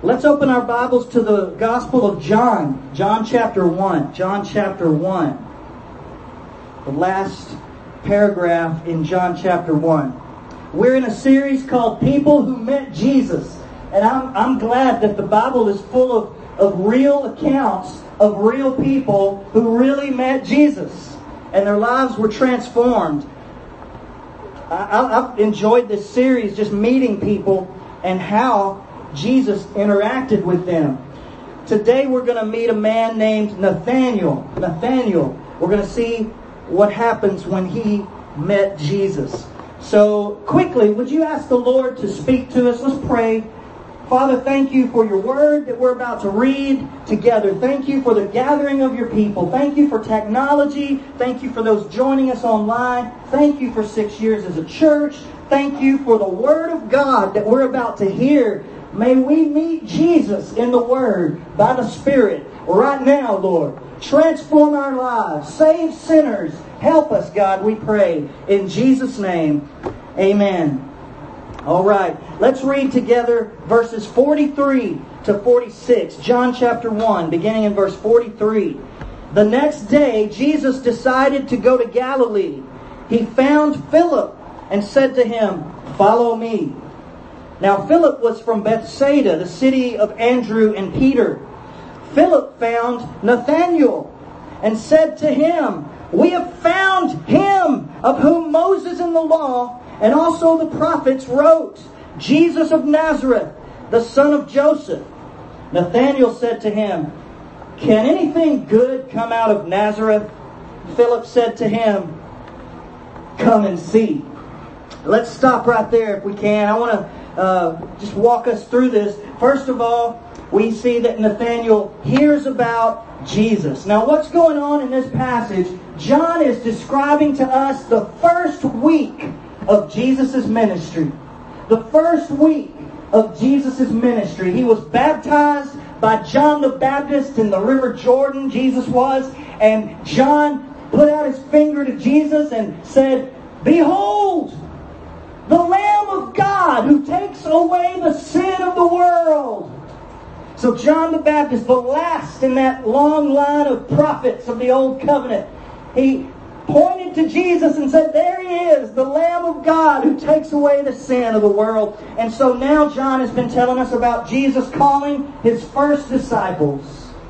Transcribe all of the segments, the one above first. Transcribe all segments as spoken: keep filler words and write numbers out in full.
Let's open our Bibles to the Gospel of John. John chapter one. John chapter one. The last paragraph in John chapter one. We're in a series called People Who Met Jesus. And I'm, I'm glad that the Bible is full of, of real accounts of real people who really met Jesus. And their lives were transformed. I, I've enjoyed this series, just meeting people and how Jesus interacted with them. Today we're going to meet a man named Nathaniel. Nathaniel. We're going to see what happens when he met Jesus. So quickly, would you ask the Lord to speak to us? Let's pray. Father, thank you for your word that we're about to read together. Thank you for the gathering of your people. Thank you for technology. Thank you for those joining us online. Thank you for six years as a church. Thank you for the word of God that we're about to hear. May we meet Jesus in the Word by the Spirit right now, Lord. Transform our lives. Save sinners. Help us, God, we pray. In Jesus' name, amen. All right, let's read together verses forty-three to forty-six. John chapter one, beginning in verse forty-three. The next day, Jesus decided to go to Galilee. He found Philip and said to him, "Follow me." Now Philip was from Bethsaida, the city of Andrew and Peter. Philip found Nathanael and said to him, "We have found him of whom Moses in the law and also the prophets wrote, Jesus of Nazareth, the son of Joseph." Nathanael said to him, "Can anything good come out of Nazareth?" Philip said to him, "Come and see." Let's stop right there if we can. I want to Uh, just walk us through this. First of all, we see that Nathanael hears about Jesus. Now, what's going on in this passage? John is describing to us the first week of Jesus' ministry. The first week of Jesus' ministry. He was baptized by John the Baptist in the River Jordan, Jesus was, and John put out his finger to Jesus and said, "Behold, the Lamb of God who takes away the sin of the world." So John the Baptist, the last in that long line of prophets of the Old Covenant, he pointed to Jesus and said, "There he is, the Lamb of God who takes away the sin of the world." And so now John has been telling us about Jesus calling his first disciples.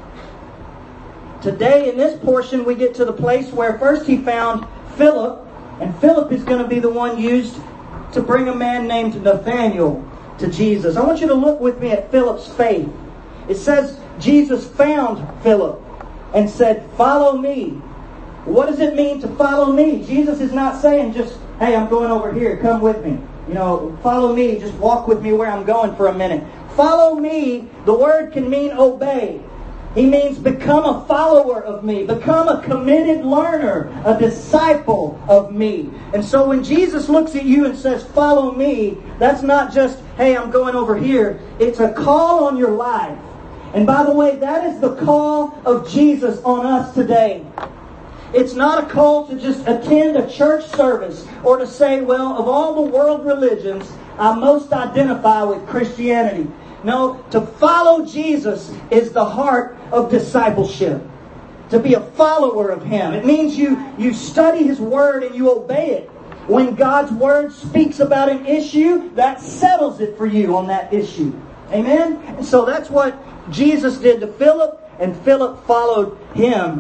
Today in this portion we get to the place where first he found Philip, and Philip is going to be the one used to bring a man named Nathanael to Jesus. I want you to look with me at Philip's faith. It says Jesus found Philip and said, "Follow me." What does it mean to follow me? Jesus is not saying just, "Hey, I'm going over here, come with me. You know, follow me, just walk with me where I'm going for a minute." Follow me, the word can mean obey. He means become a follower of me. Become a committed learner, a disciple of me. And so when Jesus looks at you and says, "Follow me," that's not just, "Hey, I'm going over here." It's a call on your life. And by the way, that is the call of Jesus on us today. It's not a call to just attend a church service or to say, "Well, of all the world religions, I most identify with Christianity." No, to follow Jesus is the heart of discipleship. To be a follower of Him. It means you, you study His Word and you obey it. When God's Word speaks about an issue, that settles it for you on that issue. Amen? And so that's what Jesus did to Philip, and Philip followed Him.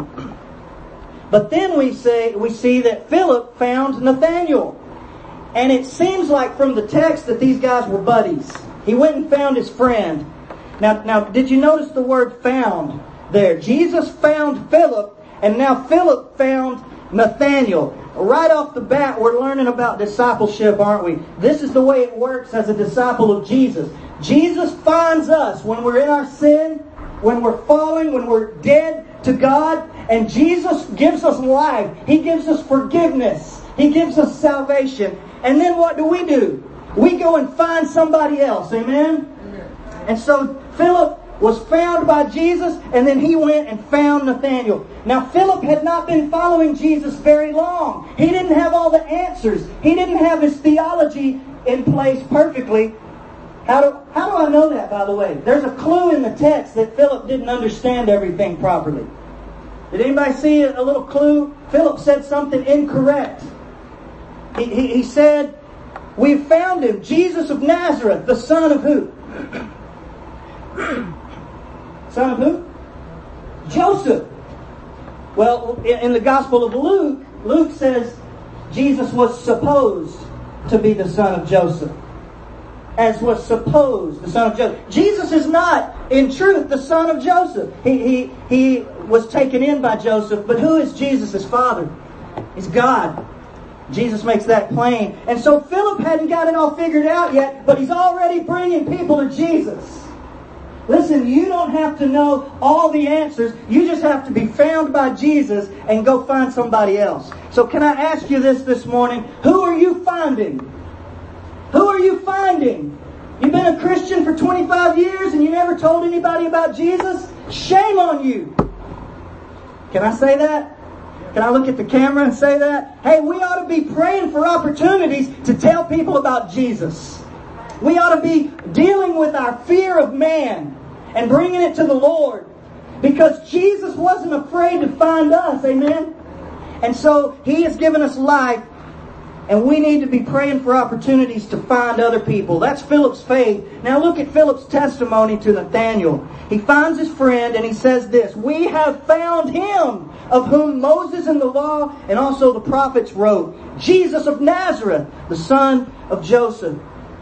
But then we say we see that Philip found Nathanael. And it seems like from the text that these guys were buddies. He went and found his friend. Now, now, did you notice the word "found" there? Jesus found Philip, and now Philip found Nathanael. Right off the bat, we're learning about discipleship, aren't we? This is the way it works as a disciple of Jesus. Jesus finds us when we're in our sin, when we're falling, when we're dead to God, and Jesus gives us life. He gives us forgiveness. He gives us salvation. And then what do we do? We go and find somebody else. Amen? Amen. And so Philip was found by Jesus, and then he went and found Nathanael. Now Philip had not been following Jesus very long. He didn't have all the answers. He didn't have his theology in place perfectly. How do, how do I know that, by the way? There's a clue in the text that Philip didn't understand everything properly. Did anybody see a little clue? Philip said something incorrect. He, he, he said, "We've found him, Jesus of Nazareth, the son of who? Son of who? Joseph." Well, in the Gospel of Luke, Luke says Jesus was supposed to be the son of Joseph. As was supposed, the son of Joseph. Jesus is not, in truth, the son of Joseph. He, he, he was taken in by Joseph, but who is Jesus' father? He's God. Jesus makes that plain. And so Philip hadn't got it all figured out yet, but he's already bringing people to Jesus. Listen, you don't have to know all the answers. You just have to be found by Jesus and go find somebody else. So can I ask you this this morning? Who are you finding? Who are you finding? You've been a Christian for twenty-five years and you never told anybody about Jesus? Shame on you. Can I say that? Can I look at the camera and say that? Hey, we ought to be praying for opportunities to tell people about Jesus. We ought to be dealing with our fear of man and bringing it to the Lord. Because Jesus wasn't afraid to find us. Amen? And so He has given us life. And we need to be praying for opportunities to find other people. That's Philip's faith. Now look at Philip's testimony to Nathanael. He finds his friend and he says this, "We have found him of whom Moses in the law and also the prophets wrote, Jesus of Nazareth, the son of Joseph."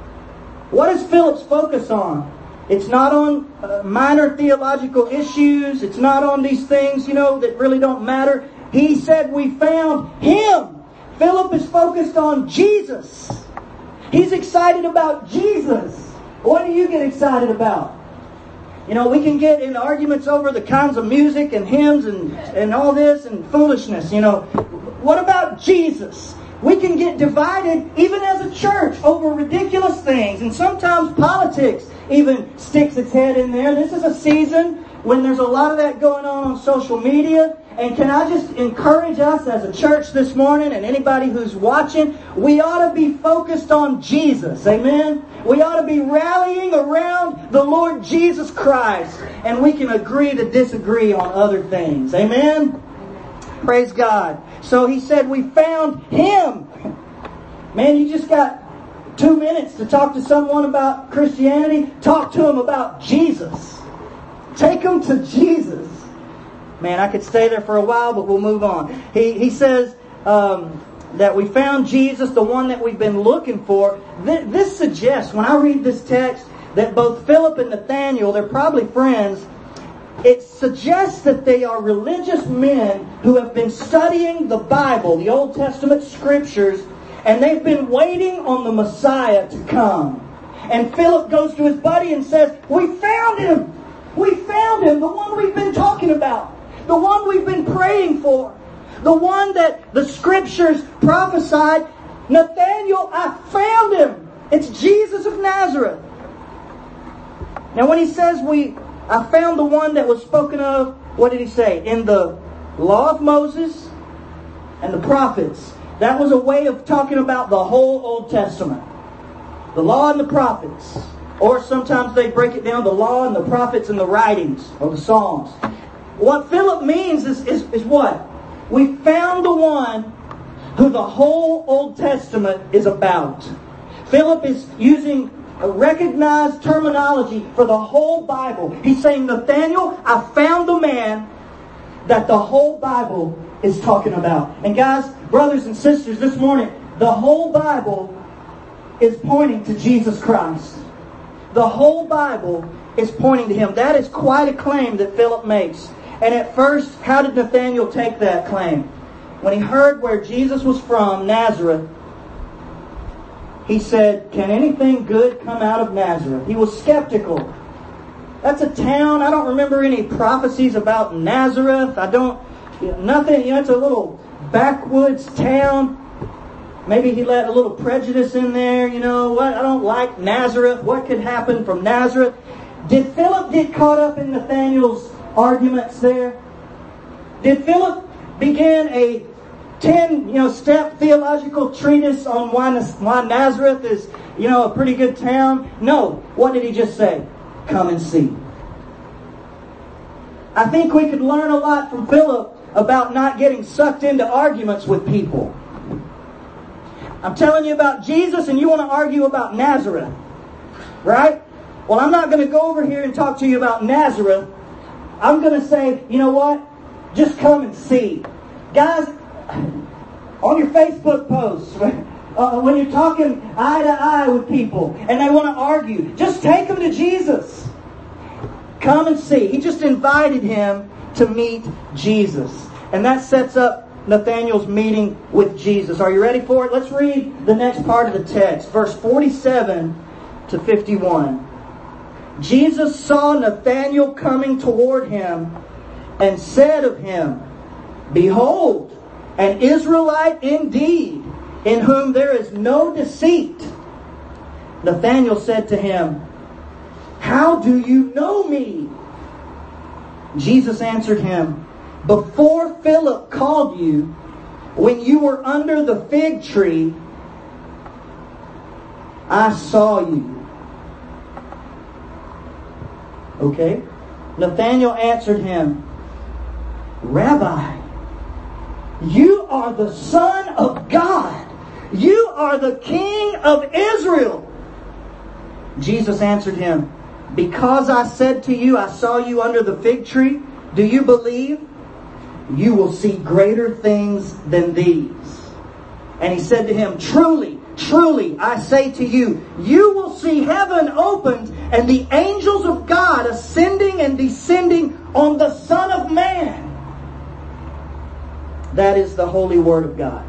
What is Philip's focus on? It's not on uh, minor theological issues. It's not on these things, you know, that really don't matter. He said, "We found him." Philip is focused on Jesus. He's excited about Jesus. What do you get excited about? You know, we can get in arguments over the kinds of music and hymns and, and all this and foolishness, you know. What about Jesus? We can get divided even as a church over ridiculous things. And sometimes politics even sticks its head in there. This is a season when there's a lot of that going on on social media. And can I just encourage us as a church this morning and anybody who's watching, we ought to be focused on Jesus. Amen? We ought to be rallying around the Lord Jesus Christ. And we can agree to disagree on other things. Amen? Praise God. So he said, "We found him." Man, you just got two minutes to talk to someone about Christianity. Talk to them about Jesus. Take them to Jesus. Man, I could stay there for a while, but we'll move on. He he says um, that we found Jesus, the one that we've been looking for. This, this suggests, when I read this text, that both Philip and Nathanael, they're probably friends. It suggests that they are religious men who have been studying the Bible, the Old Testament Scriptures, and they've been waiting on the Messiah to come. And Philip goes to his buddy and says, "We found him! We found him, the one we've been talking about. The one we've been praying for. The one that the Scriptures prophesied. Nathanael, I found him. It's Jesus of Nazareth." Now when he says we, I found the one that was spoken of, what did he say? In the law of Moses and the prophets. That was a way of talking about the whole Old Testament. The law and the prophets. Or sometimes they break it down, the law and the prophets and the writings, or the Psalms. What Philip means is, is, is what? We found the one who the whole Old Testament is about. Philip is using a recognized terminology for the whole Bible. He's saying, "Nathanael, I found the man that the whole Bible is talking about." And guys, brothers and sisters, this morning, the whole Bible is pointing to Jesus Christ. The whole Bible is pointing to Him. That is quite a claim that Philip makes. And at first, how did Nathanael take that claim? When he heard where Jesus was from, Nazareth, he said, "Can anything good come out of Nazareth?" He was skeptical. That's a town. I don't remember any prophecies about Nazareth. I don't, you know, nothing. You know, it's a little backwoods town. Maybe he let a little prejudice in there. You know, what? I don't like Nazareth. What could happen from Nazareth? Did Philip get caught up in Nathanael's arguments there? Did Philip begin a ten, you know, step theological treatise on why, why Nazareth is, you know, a pretty good town. No. What did he just say? Come and see. I think we could learn a lot from Philip about not getting sucked into arguments with people. I'm telling you about Jesus and you want to argue about Nazareth. Right? Well, I'm not going to go over here and talk to you about Nazareth. I'm going to say, you know what? Just come and see. Guys, on your Facebook posts, uh, when you're talking eye to eye with people and they want to argue, just take them to Jesus. Come and see. He just invited him to meet Jesus. And that sets up Nathanael's meeting with Jesus. Are you ready for it? Let's read the next part of the text. Verse forty-seven to fifty-one. Jesus saw Nathanael coming toward him and said of him, Behold, an Israelite indeed, in whom there is no deceit. Nathanael said to him, How do you know me? Jesus answered him, Before Philip called you, when you were under the fig tree, I saw you. Okay? Nathanael answered him, Rabbi, you are the Son of God. You are the King of Israel. Jesus answered him, Because I said to you, I saw you under the fig tree, do you believe? You will see greater things than these. And he said to him, Truly, truly, I say to you, you will see heaven opened and the angels of God ascending and descending on the Son of Man. That is the holy word of God.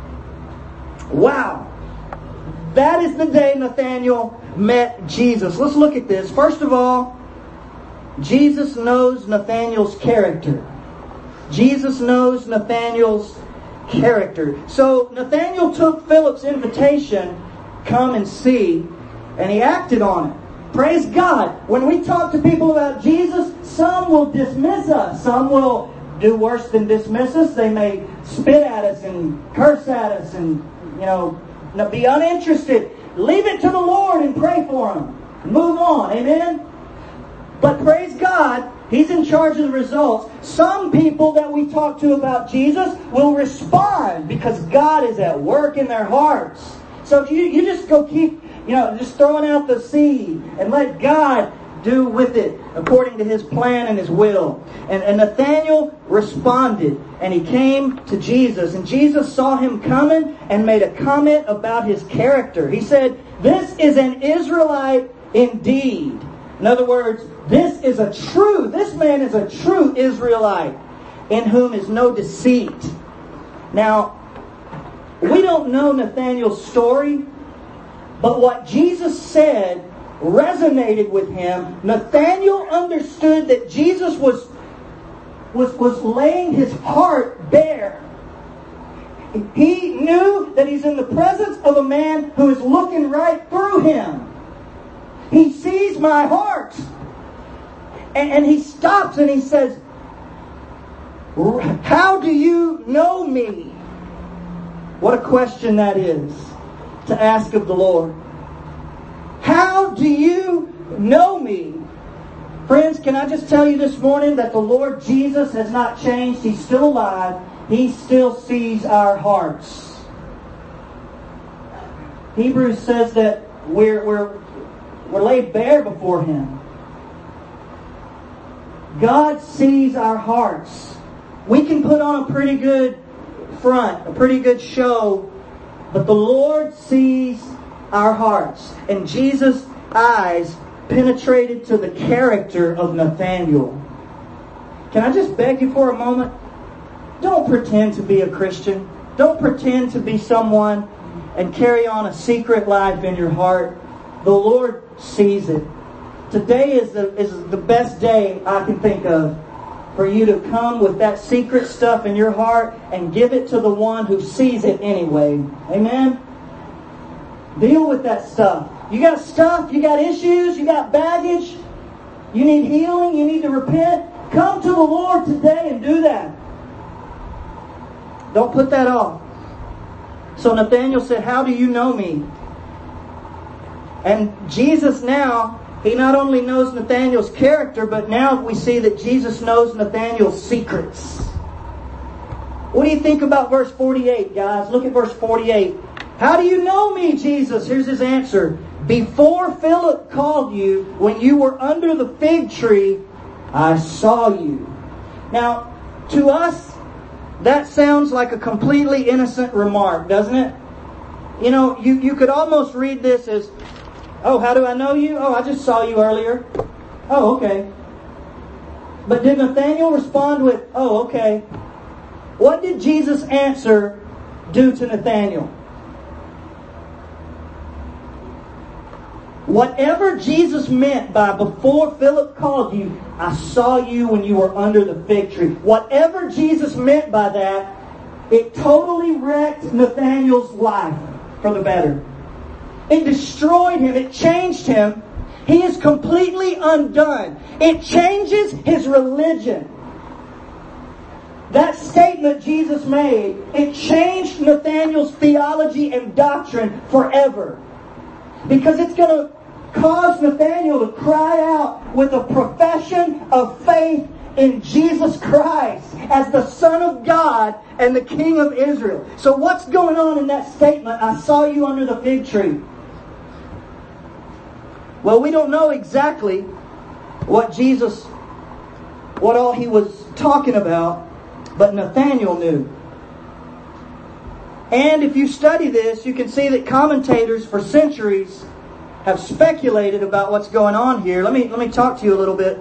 Wow. That is the day Nathanael met Jesus. Let's look at this. First of all, Jesus knows Nathanael's character. Jesus knows Nathanael's character. So Nathanael took Philip's invitation, come and see, and he acted on it. Praise God. When we talk to people about Jesus, some will dismiss us. Some will do worse than dismiss us. They may spit at us and curse at us and, you know, be uninterested. Leave it to the Lord and pray for them. Move on. Amen? But praise God, He's in charge of the results. Some people that we talk to about Jesus will respond because God is at work in their hearts. So if you, you just go keep, you know, just throwing out the seed and let God do with it according to His plan and His will. And, and Nathanael responded and he came to Jesus. And Jesus saw him coming and made a comment about his character. He said, This is an Israelite indeed. In other words, this is a true, this man is a true Israelite in whom is no deceit. Now, we don't know Nathanael's story, but what Jesus said resonated with him. Nathanael understood that Jesus was, was, was laying his heart bare. He knew that he's in the presence of a man who is looking right through him. He sees my heart. And, and he stops and he says, How do you know me? What a question that is to ask of the Lord. How do you know me? Friends, can I just tell you this morning that the Lord Jesus has not changed. He's still alive. He still sees our hearts. Hebrews says that we're, we're, we're laid bare before Him. God sees our hearts. We can put on a pretty good front, a pretty good show, but the Lord sees our hearts. And Jesus' eyes penetrated to the character of Nathanael. Can I just beg you for a moment? Don't pretend to be a Christian. Don't pretend to be someone and carry on a secret life in your heart. The Lord sees it. Today is the, is the best day I can think of for you to come with that secret stuff in your heart and give it to the one who sees it anyway. Amen? Deal with that stuff. You got stuff, you got issues, you got baggage, you need healing, you need to repent. Come to the Lord today and do that. Don't put that off. So Nathanael said, How do you know me? And Jesus now, He not only knows Nathanael's character, but now we see that Jesus knows Nathanael's secrets. What do you think about verse forty-eight, guys? Look at verse forty-eight. How do you know me, Jesus? Here's His answer. Before Philip called you, when you were under the fig tree, I saw you. Now, to us, that sounds like a completely innocent remark, doesn't it? You know, you, you could almost read this as, oh, how do I know you? Oh, I just saw you earlier. Oh, okay. But did Nathanael respond with, oh, okay? What did Jesus' answer do to Nathanael? Whatever Jesus meant by before Philip called you, I saw you when you were under the fig tree. Whatever Jesus meant by that, it totally wrecked Nathanael's life for the better. It destroyed him. It changed him. He is completely undone. It changes his religion. That statement Jesus made, it changed Nathanael's theology and doctrine forever. Because it's going to cause Nathanael to cry out with a profession of faith in Jesus Christ as the Son of God and the King of Israel. So what's going on in that statement, I saw you under the fig tree? Well, we don't know exactly what Jesus, what all He was talking about, but Nathanael knew. And if you study this, you can see that commentators for centuries have speculated about what's going on here. Let me, let me talk to you a little bit.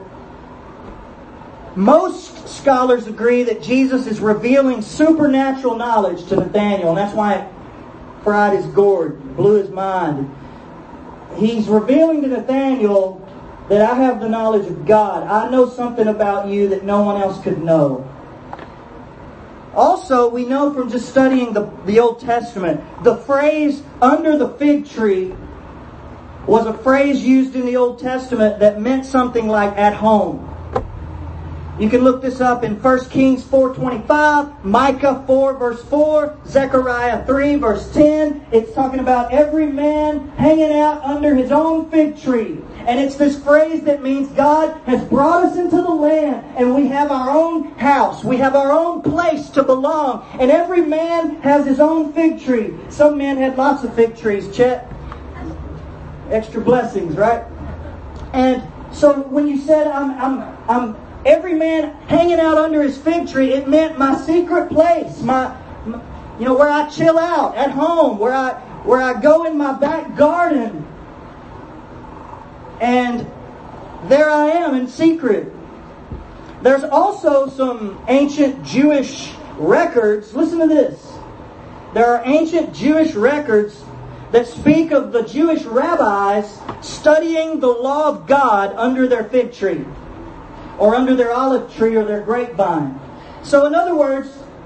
Most scholars agree that Jesus is revealing supernatural knowledge to Nathanael, and that's why it fried his gourd, blew his mind. He's revealing to Nathanael that I have the knowledge of God. I know something about you that no one else could know. Also, we know from just studying the, the Old Testament, the phrase, under the fig tree, was a phrase used in the Old Testament that meant something like at home. You can look this up in First Kings four twenty-five, Micah four verse four, Zechariah three verse ten. It's talking about every man hanging out under his own fig tree. And it's this phrase that means God has brought us into the land and we have our own house. We have our own place to belong. And every man has his own fig tree. Some men had lots of fig trees, Chet. Extra blessings, right? And so when you said I'm I'm I'm every man hanging out under his fig tree, it meant my secret place, my, my you know, where I chill out at home, where I where I go in my back garden. And there I am in secret. There's also some ancient Jewish records. Listen to this. There are ancient Jewish records that speak of the Jewish rabbis studying the law of God under their fig tree, or under their olive tree or their grapevine. So in other words,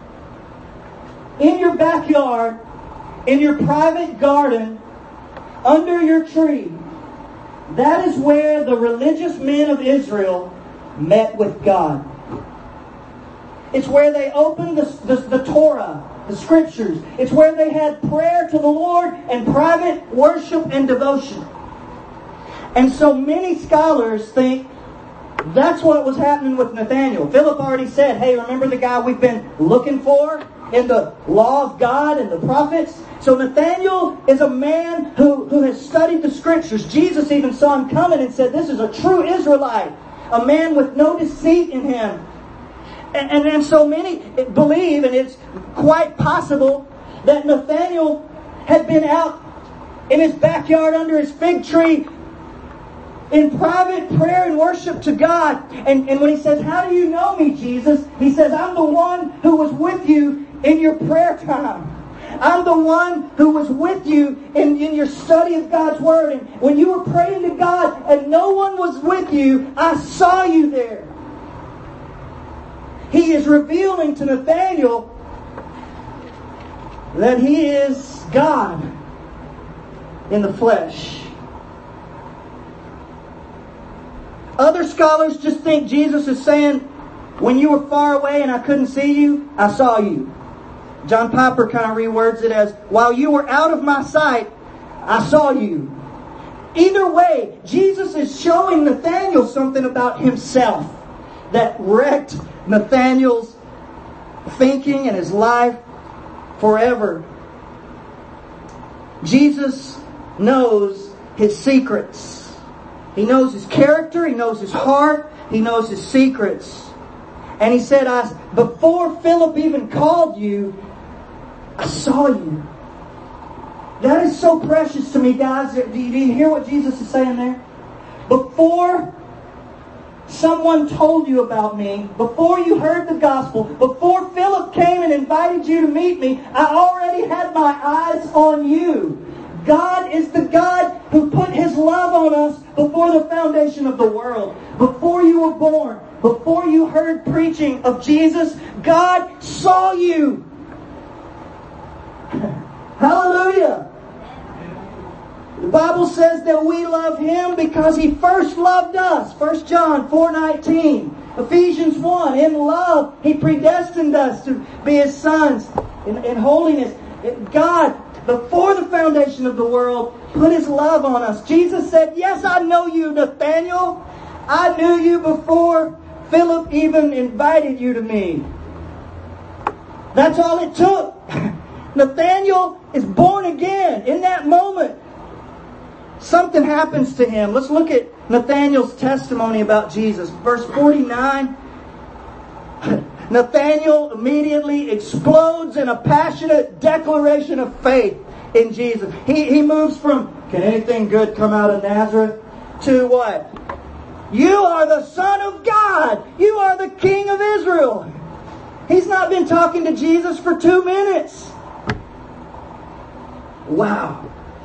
in your backyard, in your private garden, under your tree, that is where the religious men of Israel met with God. It's where they opened the, the, the Torah, the Scriptures. It's where they had prayer to the Lord and private worship and devotion. And so many scholars think that's what was happening with Nathanael. Philip already said, hey, remember the guy we've been looking for in the law of God and the prophets? So Nathanael is a man who, who has studied the Scriptures. Jesus even saw him coming and said, this is a true Israelite, a man with no deceit in him. And, and, and so many believe, and it's quite possible, that Nathanael had been out in his backyard under his fig tree in private prayer and worship to God. And, and when he says, how do you know me, Jesus? He says, I'm the one who was with you in your prayer time. I'm the one who was with you in, in your study of God's Word. And when you were praying to God and no one was with you, I saw you there. He is revealing to Nathanael that he is God in the flesh. Other scholars just think Jesus is saying, when you were far away and I couldn't see you, I saw you. John Piper kind of rewords it as, while you were out of my sight, I saw you. Either way, Jesus is showing Nathanael something about himself that wrecked Nathanael's thinking and his life forever. Jesus knows his secrets. He knows his character. He knows his heart. He knows his secrets. And he said, I, before Philip even called you, I saw you. That is so precious to me, guys. Do you, do you hear what Jesus is saying there? Before someone told you about me, before you heard the gospel, before Philip came and invited you to meet me, I already had my eyes on you. God is the God who put His love on us before the foundation of the world. Before you were born, before you heard preaching of Jesus, God saw you. Hallelujah. The Bible says that we love Him because He first loved us. First John four nineteen. Ephesians one. In love, He predestined us to be His sons in, in holiness. God, before the foundation of the world, put His love on us. Jesus said, yes, I know you, Nathanael. I knew you before Philip even invited you to me. That's all it took. Nathanael is born again. In that moment, something happens to him. Let's look at Nathanael's testimony about Jesus. Verse forty-nine. Nathanael immediately explodes in a passionate declaration of faith in Jesus. He, he moves from, can anything good come out of Nazareth? To what? You are the Son of God. You are the King of Israel. He's not been talking to Jesus for two minutes. Wow.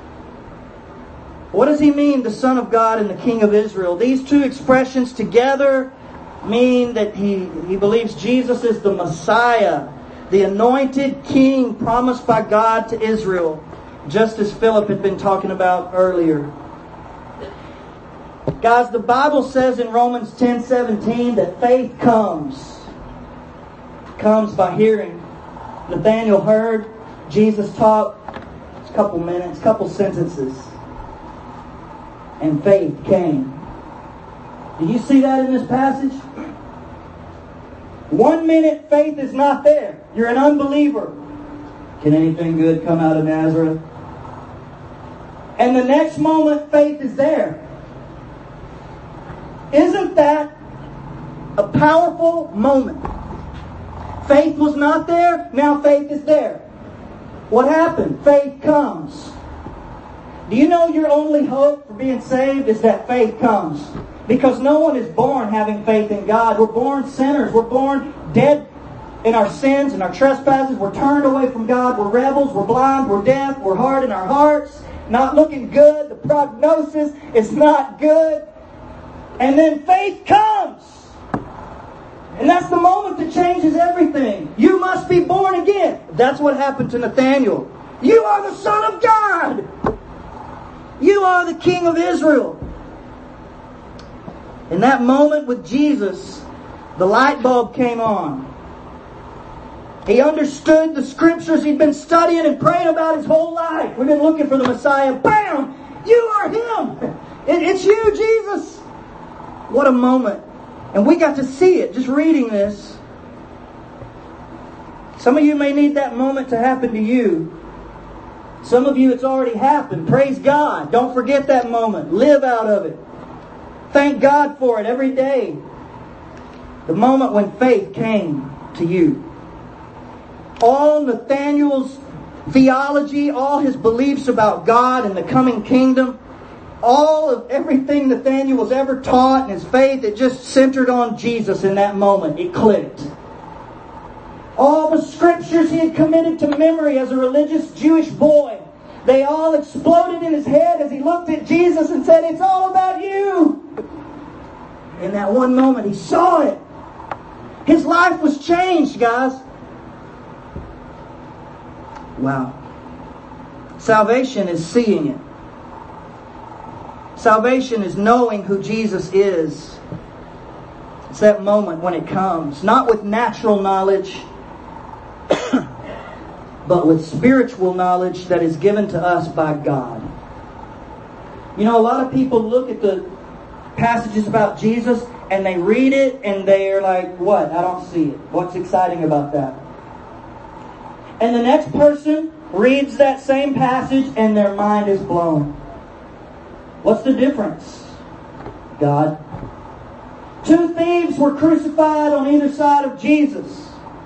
What does he mean, the Son of God and the King of Israel? These two expressions together mean that he, he believes Jesus is the Messiah, the anointed King promised by God to Israel, just as Philip had been talking about earlier. Guys, the Bible says in Romans ten seventeen that faith comes. Comes by hearing. Nathanael heard Jesus talk. It's a couple minutes, a couple sentences. And faith came. Do you see that in this passage? One minute faith is not there. You're an unbeliever. Can anything good come out of Nazareth? And the next moment faith is there. Isn't that a powerful moment? Faith was not there, now faith is there. What happened? Faith comes. Do you know your only hope for being saved is that faith comes? Because no one is born having faith in God. We're born sinners. We're born dead in our sins and our trespasses. We're turned away from God. We're rebels. We're blind. We're deaf. We're hard in our hearts. Not looking good. The prognosis is not good. And then faith comes. And that's the moment that changes everything. You must be born again. That's what happened to Nathanael. You are the Son of God. You are the King of Israel. In that moment with Jesus, the light bulb came on. He understood the scriptures he'd been studying and praying about his whole life. We've been looking for the Messiah. Bam! You are Him. It, it's you, Jesus. What a moment. And we got to see it just reading this. Some of you may need that moment to happen to you. Some of you, it's already happened. Praise God. Don't forget that moment. Live out of it. Thank God for it every day. The moment when faith came to you. All Nathanael's theology, all his beliefs about God and the coming kingdom, all of everything Nathanael was ever taught and his faith, it just centered on Jesus in that moment. It clicked. All the scriptures he had committed to memory as a religious Jewish boy, they all exploded in his head as he looked at Jesus and said, it's all about you. In that one moment, he saw it. His life was changed, guys. Wow. Salvation is seeing it. Salvation is knowing who Jesus is. It's that moment when it comes. Not with natural knowledge, but with spiritual knowledge that is given to us by God. You know, a lot of people look at the passages about Jesus and they read it and they're like, what? I don't see it. What's exciting about that? And the next person reads that same passage and their mind is blown. What's the difference? God. Two thieves were crucified on either side of Jesus.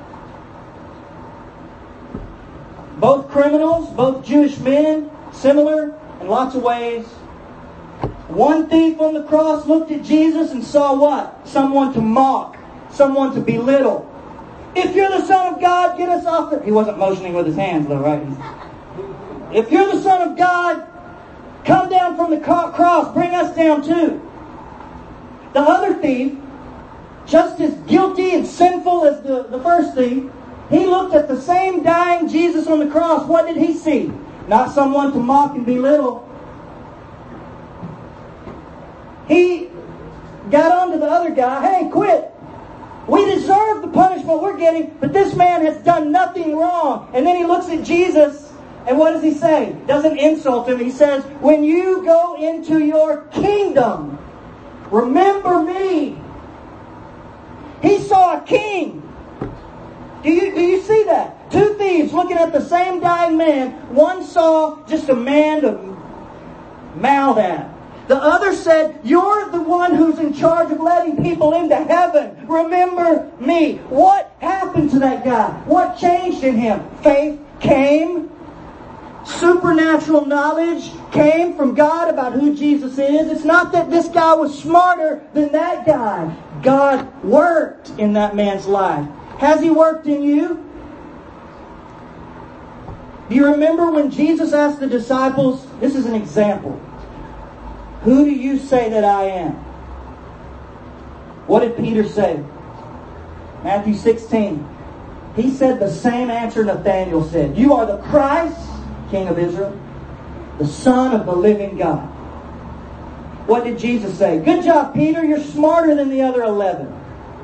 Both criminals, both Jewish men, similar in lots of ways. One thief on the cross looked at Jesus and saw what? Someone to mock. Someone to belittle. If you're the Son of God, get us off the... He wasn't motioning with his hands though, right? If you're the Son of God, come down from the cross. Bring us down too. The other thief, just as guilty and sinful as the, the first thief, he looked at the same dying Jesus on the cross. What did he see? Not someone to mock and belittle. He got on to the other guy. Hey, quit. We deserve the punishment we're getting, but this man has done nothing wrong. And then he looks at Jesus, and what does he say? Doesn't insult him. He says, when you go into your kingdom, remember me. He saw a king. Do you, do you see that? Two thieves looking at the same dying man. One saw just a man to mouth at. The other said, you're the one who's in charge of letting people into heaven. Remember me. What happened to that guy? What changed in him? Faith came. Supernatural knowledge came from God about who Jesus is. It's not that this guy was smarter than that guy. God worked in that man's life. Has He worked in you? Do you remember when Jesus asked the disciples, this is an example, who do you say that I am? What did Peter say? Matthew sixteen. He said the same answer Nathanael said. You are the Christ, King of Israel, the Son of the living God. What did Jesus say? Good job, Peter. You're smarter than the other eleven.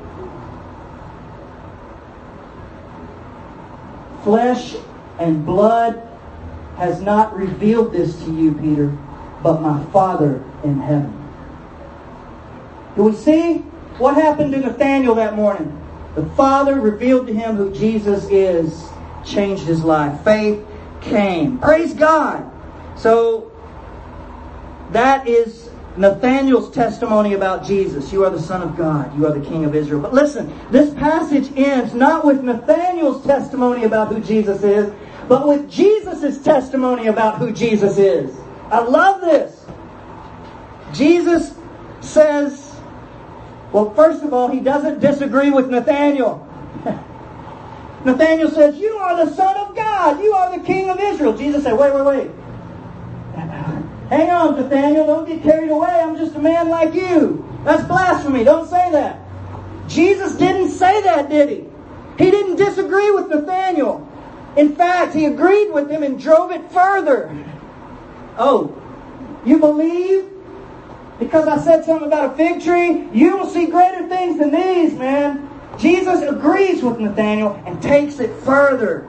Flesh and blood has not revealed this to you, Peter, but my Father in heaven. Do we see what happened to Nathanael that morning? The Father revealed to him who Jesus is, changed his life. Faith came. Praise God. So that is Nathanael's testimony about Jesus. You are the Son of God. You are the King of Israel. But listen, this passage ends not with Nathanael's testimony about who Jesus is, but with Jesus' testimony about who Jesus is. I love this. Jesus says, well, first of all, he doesn't disagree with Nathanael. Nathanael says, you are the Son of God. You are the King of Israel. Jesus said, wait, wait, wait. Hang on, Nathanael. Don't get carried away. I'm just a man like you. That's blasphemy. Don't say that. Jesus didn't say that, did he? He didn't disagree with Nathanael. In fact, he agreed with him and drove it further. Oh, you believe? Because I said something about a fig tree? You will see greater things than these, man. Jesus agrees with Nathanael and takes it further.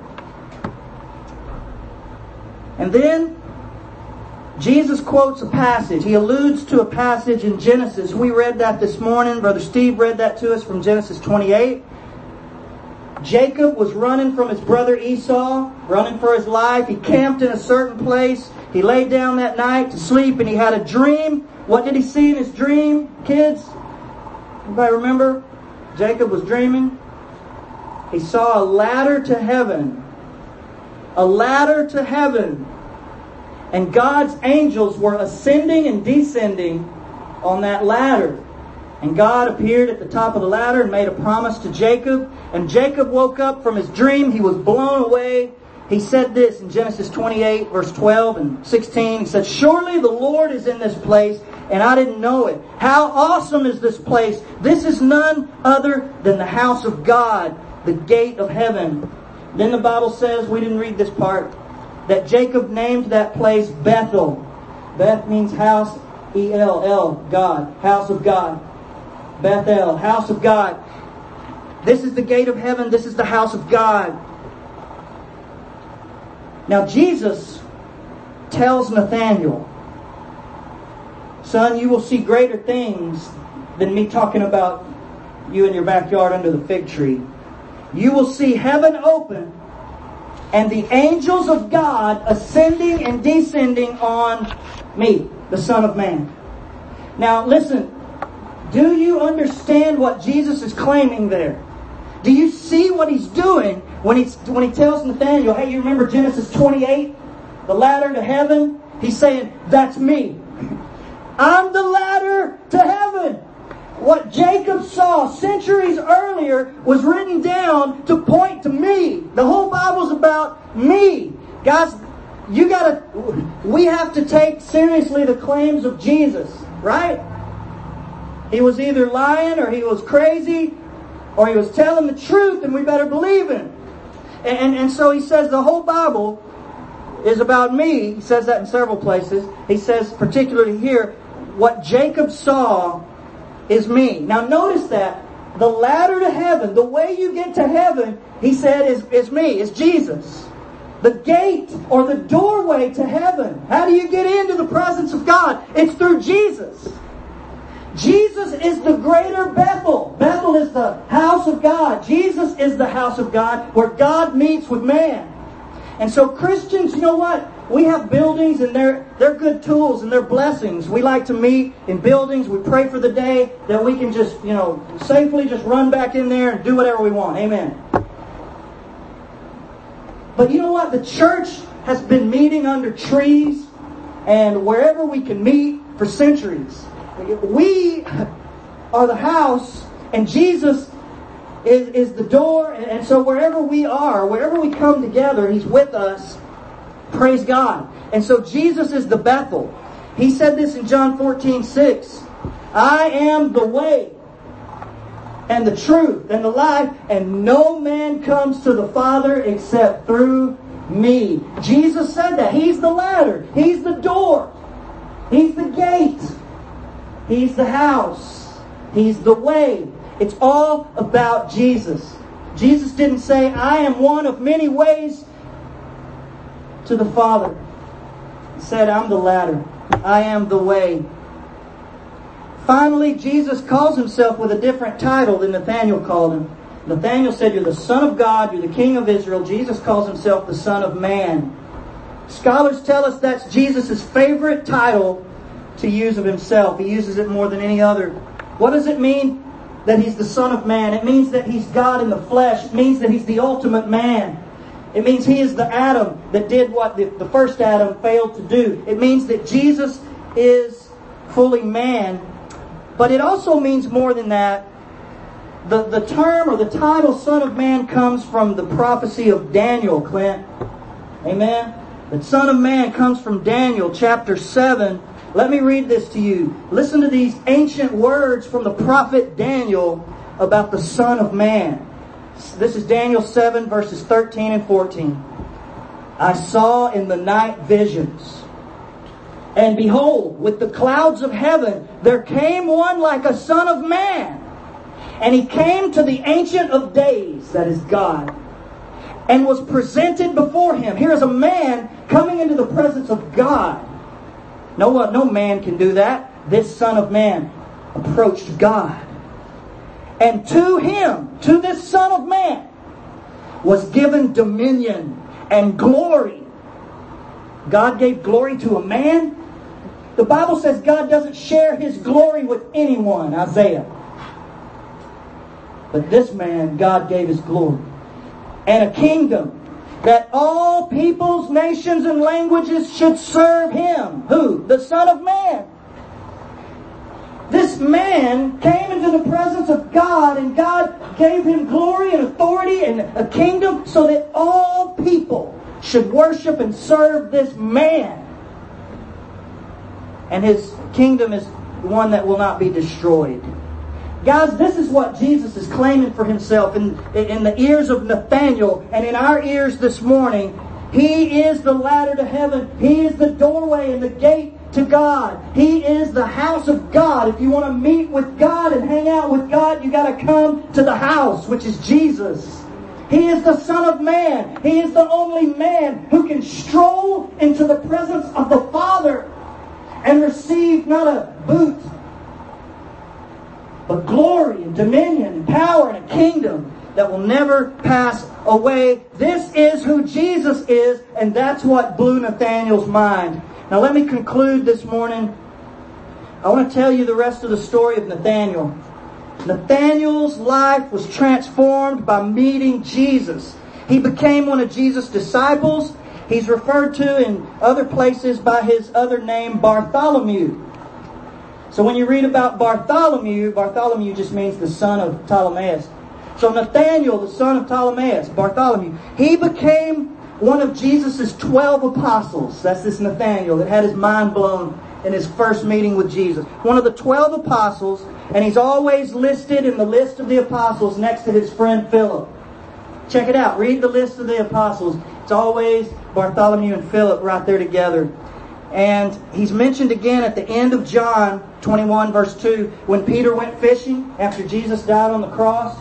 And then Jesus quotes a passage. He alludes to a passage in Genesis. We read that this morning. Brother Steve read that to us from Genesis twenty-eight. Jacob was running from his brother Esau, running for his life. He camped in a certain place. He laid down that night to sleep and he had a dream. What did he see in his dream, kids? Anybody remember? Jacob was dreaming. He saw a ladder to heaven. A ladder to heaven. And God's angels were ascending and descending on that ladder. And God appeared at the top of the ladder and made a promise to Jacob. And Jacob woke up from his dream. He was blown away. He said this in Genesis twenty-eight, verse twelve and sixteen. He said, surely the Lord is in this place, and I didn't know it. How awesome is this place? This is none other than the house of God, the gate of heaven. Then the Bible says, we didn't read this part, that Jacob named that place Bethel. Beth means house, E L L, God, house of God. Bethel, house of God. This is the gate of heaven. This is the house of God. Now Jesus tells Nathanael, son, you will see greater things than me talking about you in your backyard under the fig tree. You will see heaven open and the angels of God ascending and descending on me, the Son of Man. Now listen, do you understand what Jesus is claiming there? Do you see what He's doing when He, when he tells Nathanael, hey, you remember Genesis twenty-eight? The ladder to heaven? He's saying, that's me. I'm the ladder to heaven. What Jacob saw centuries earlier was written down to point to me. The whole Bible's about me. Guys, you gotta, we have to take seriously the claims of Jesus, right? He was either lying or he was crazy or he was telling the truth, and we better believe him. And, and, and so he says the whole Bible is about me. He says that in several places. He says particularly here, what Jacob saw is me. Now notice that the ladder to heaven, the way you get to heaven, he said, is, is me, is Jesus. The gate or the doorway to heaven. How do you get into the presence of God? It's through Jesus. Jesus is the greater Bethel. Bethel is the house of God. Jesus is the house of God where God meets with man. And so Christians, you know what? We have buildings and they're, they're good tools and they're blessings. We like to meet in buildings. We pray for the day that we can just, you know, safely just run back in there and do whatever we want. Amen. But you know what? The church has been meeting under trees and wherever we can meet for centuries. We are the house and Jesus is, is the door. And, and so wherever we are, wherever we come together, He's with us. Praise God. And so Jesus is the Bethel. He said this in John fourteen six. I am the way and the truth and the life, and no man comes to the Father except through me. Jesus said that. He's the ladder. He's the door. He's the gate. He's the house. He's the way. It's all about Jesus. Jesus didn't say, I am one of many ways to the Father. He said, I'm the ladder. I am the way. Finally, Jesus calls Himself with a different title than Nathanael called Him. Nathanael said, you're the Son of God, you're the King of Israel. Jesus calls Himself the Son of Man. Scholars tell us that's Jesus' favorite title to use of Himself. He uses it more than any other. What does it mean that He's the Son of Man? It means that He's God in the flesh. It means that He's the ultimate man. It means He is the Adam that did what the, the first Adam failed to do. It means that Jesus is fully man. But it also means more than that. The, the term or the title Son of Man comes from the prophecy of Daniel, Clint. Amen? The Son of Man comes from Daniel chapter seven. Let me read this to you. Listen to these ancient words from the prophet Daniel about the Son of Man. This is Daniel seven verses thirteen and fourteen. I saw in the night visions, and behold, with the clouds of heaven, there came one like a son of man. And he came to the Ancient of Days, that is God, and was presented before Him. Here is a man coming into the presence of God. No one, no man can do that. This Son of Man approached God. And to Him, to this Son of Man, was given dominion and glory. God gave glory to a man. The Bible says God doesn't share His glory with anyone, Isaiah. But this man, God gave His glory. And a kingdom that all peoples, nations, and languages should serve Him. Who? The Son of Man. This man came into the presence of God, and God gave Him glory and authority and a kingdom so that all people should worship and serve this man. And His kingdom is one that will not be destroyed. Guys, this is what Jesus is claiming for Himself in, in the ears of Nathanael and in our ears this morning. He is the ladder to heaven. He is the doorway and the gate to God. He is the house of God. If you want to meet with God and hang out with God, you got to come to the house, which is Jesus. He is the Son of Man. He is the only man who can stroll into the presence of the Father and receive not a boot, but glory and dominion and power and a kingdom that will never pass away. This is who Jesus is, and that's what blew Nathanael's mind. Now let me conclude this morning. I want to tell you the rest of the story of Nathanael. Nathanael's life was transformed by meeting Jesus. He became one of Jesus' disciples. He's referred to in other places by his other name, Bartholomew. So when you read about Bartholomew, Bartholomew just means the son of Ptolemaeus. So Nathanael, the son of Ptolemaeus, Bartholomew, he became one of Jesus' twelve apostles. That's this Nathanael that had his mind blown in his first meeting with Jesus. One of the twelve apostles, and he's always listed in the list of the apostles next to his friend Philip. Check it out. Read the list of the apostles. It's always Bartholomew and Philip right there together. And he's mentioned again at the end of John twenty-one verse two, when Peter went fishing after Jesus died on the cross,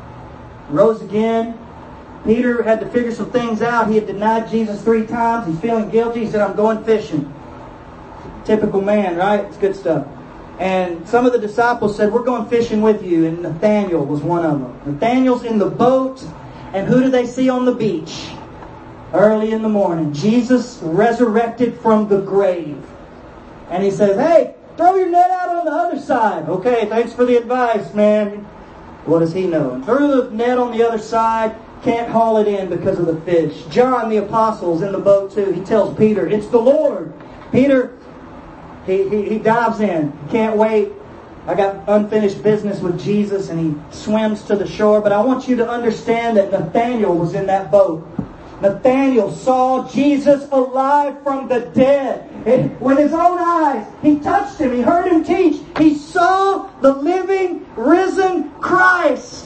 rose again. Peter had to figure some things out. He had denied Jesus three times. He's feeling guilty. He said, I'm going fishing. Typical man, right? It's good stuff. And some of the disciples said, we're going fishing with you. And Nathanael was one of them. Nathanael's in the boat. And who do they see on the beach? Early in the morning. Jesus resurrected from the grave. And he says, hey, throw your net out on the other side. Okay, thanks for the advice, man. What does he know? And threw the net on the other side. Can't haul it in because of the fish. John the Apostle's in the boat too. He tells Peter, it's the Lord. Peter, he, he, he dives in. Can't wait. I got unfinished business with Jesus, and he swims to the shore. But I want you to understand that Nathanael was in that boat. Nathanael saw Jesus alive from the dead. And with his own eyes, he touched him. He heard him teach. He saw the living, risen Christ.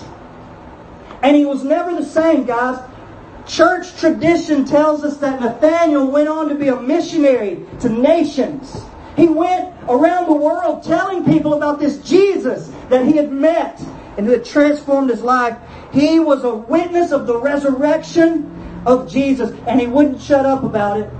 And he was never the same, guys. Church tradition tells us that Nathanael went on to be a missionary to nations. He went around the world telling people about this Jesus that he had met and who had transformed his life. He was a witness of the resurrection of Jesus, and he wouldn't shut up about it.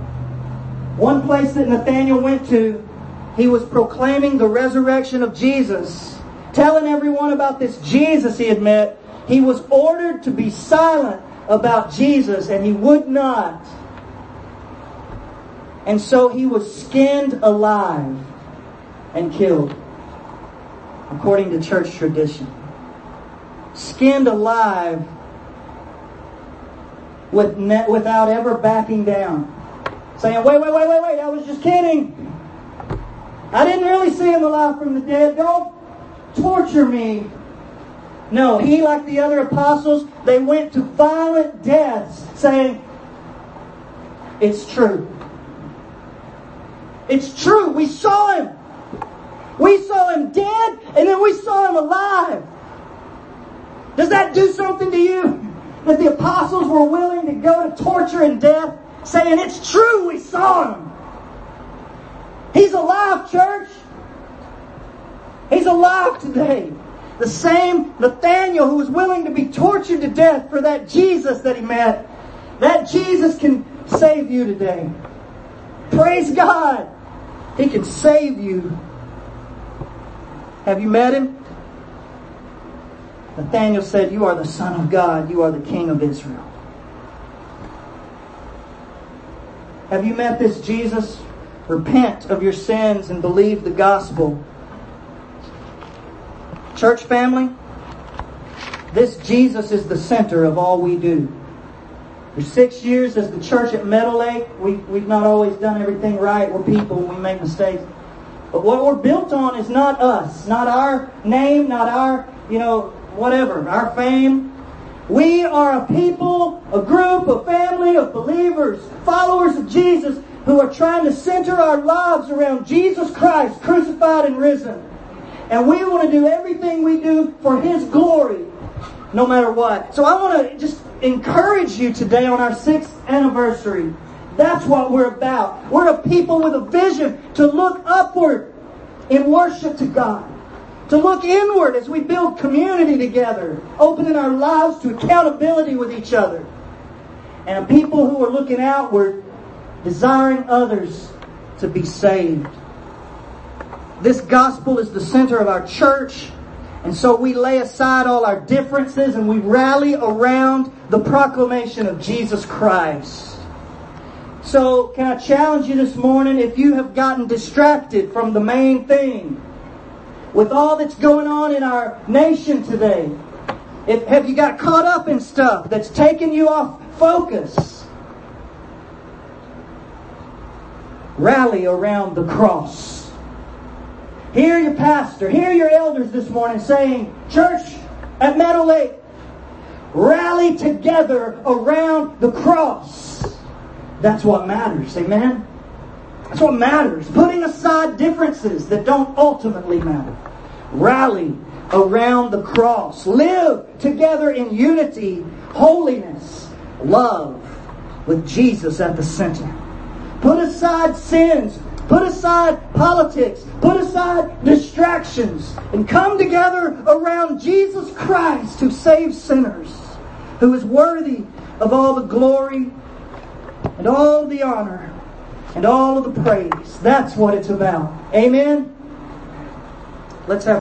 One place that Nathanael went to, he was proclaiming the resurrection of Jesus, telling everyone about this Jesus he had met. He was ordered to be silent about Jesus, and he would not. And so he was skinned alive and killed, according to church tradition. Skinned alive with ne- without ever backing down. Saying, wait, wait, wait, wait, wait, I was just kidding. I didn't really see him alive from the dead. Don't torture me. No, he, like the other apostles, they went to violent deaths, saying, it's true. It's true. We saw him. We saw him dead, and then we saw him alive. Does that do something to you? That the apostles were willing to go to torture and death, saying, it's true, we saw him. He's alive, church. He's alive today. The same Nathanael who was willing to be tortured to death for that Jesus that he met. That Jesus can save you today. Praise God. He can save you. Have you met him? Nathanael said, you are the Son of God. You are the King of Israel. Have you met this Jesus? Repent of your sins and believe the gospel. Church family, this Jesus is the center of all we do. For six years as the church at Meadow Lake, we, we've not always done everything right. We're people, we make mistakes. But what we're built on is not us, not our name, not our, you know, whatever, our fame. We are a people, a group, a family of believers, followers of Jesus, who are trying to center our lives around Jesus Christ, crucified and risen. And we want to do everything we do for His glory, no matter what. So I want to just encourage you today on our sixth anniversary. That's what we're about. We're a people with a vision to look upward in worship to God. To look inward as we build community together, opening our lives to accountability with each other. And a people who are looking outward, desiring others to be saved. This gospel is the center of our church. And so we lay aside all our differences and we rally around the proclamation of Jesus Christ. So can I challenge you this morning, if you have gotten distracted from the main thing, with all that's going on in our nation today, if, have you got caught up in stuff that's taking you off focus? Rally around the cross. Hear your pastor, hear your elders this morning saying, church at Meadow Lake, rally together around the cross. That's what matters, amen? That's what matters. Putting aside differences that don't ultimately matter. Rally around the cross. Live together in unity, holiness, love, with Jesus at the center. Put aside sins. Put aside politics. Put aside distractions. And come together around Jesus Christ, who saves sinners, who is worthy of all the glory and all the honor and all of the praise. That's what it's about. Amen? Let's have